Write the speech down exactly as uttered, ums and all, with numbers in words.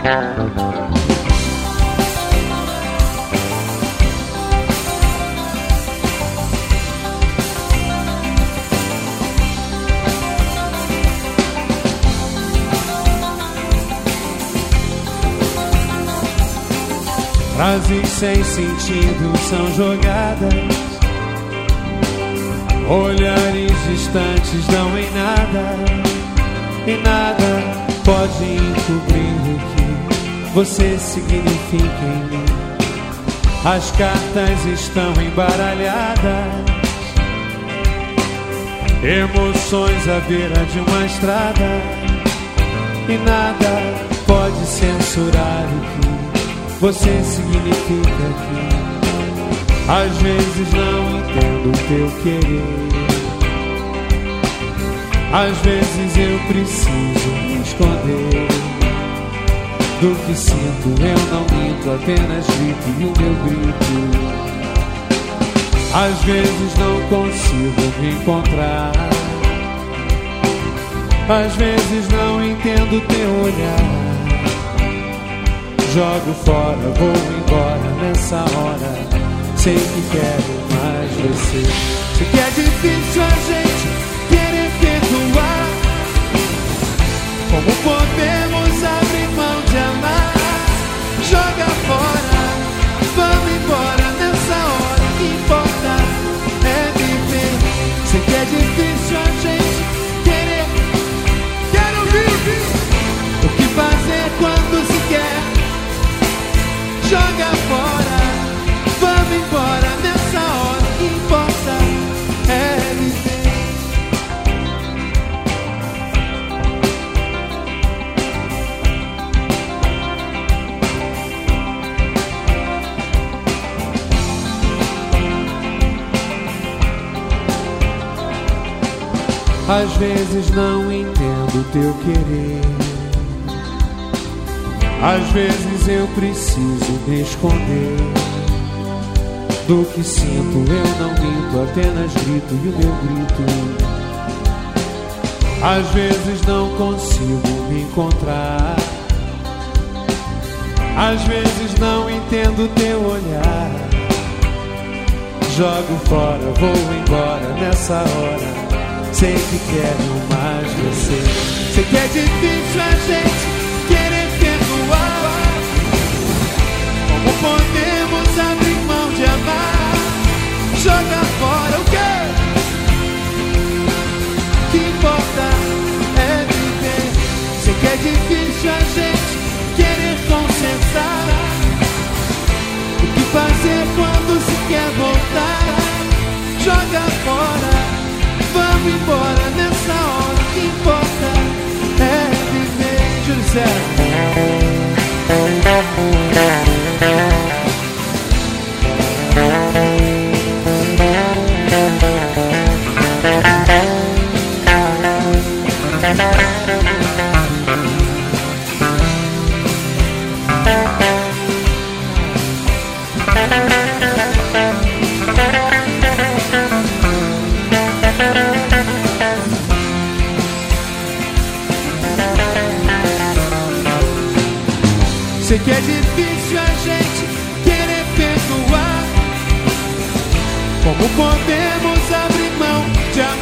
Frases sem sentido são jogadas, olhares distantes dão em nada, e nada pode encobrir o que você significa em mim. As cartas estão embaralhadas, emoções à beira de uma estrada, e nada pode censurar o que você significa aqui. Às vezes não entendo o teu querer, às vezes eu preciso me esconder do que sinto. Eu não minto, apenas grito, e o meu grito às vezes não consigo me encontrar. Às vezes não entendo o teu olhar. Jogo fora, vou embora nessa hora. Sei que quero mais você. Sei que é difícil a gente querer perdoar. Como podemos abrir mão de amar? Joga fora, vamos embora nessa hora. O que importa é viver. Sei que é difícil a gente querer. Quero viver. O que fazer quando se quer? Joga fora, vamos embora nessa hora. O que importa é viver. Às vezes não entendo o teu querer, às vezes eu preciso me esconder do que sinto. Eu não minto, apenas grito, e o meu grito às vezes não consigo me encontrar. Às vezes não entendo o teu olhar. Jogo fora, vou embora nessa hora. Sei que quero mais você. Sei que é difícil a gente querer perdoar. Como podemos abrir mão de amar? Joga fora o quê? O que importa é viver. Sei que é difícil a gente querer consertar. O que fazer quando se quer voltar? Joga fora, vamos embora nessa hora. O que importa é viver. Júlio César. Sei que é difícil a gente querer perdoar. Como podemos abrir mão de amar?